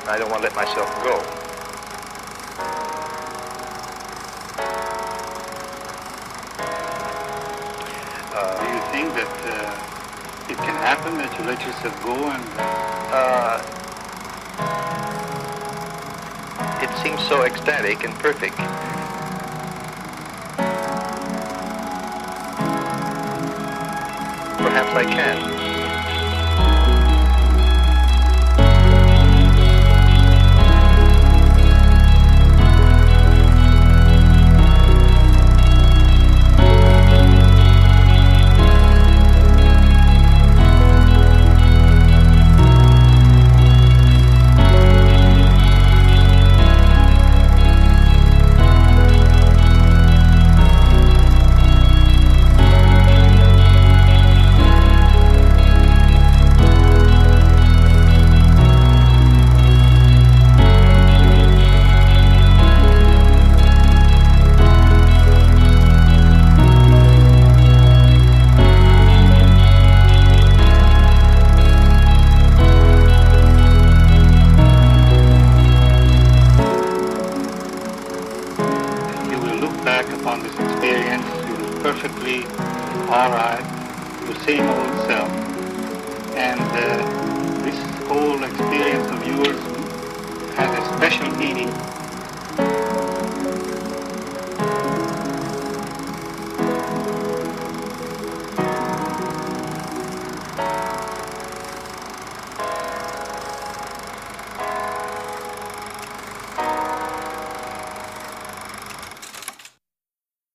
I don't want to let myself go. Do you think that it can happen that you let yourself go and... It seems so ecstatic and perfect. Perhaps I can. Back upon this experience, you were perfectly alright, your same old self, and this whole experience of yours has a special meaning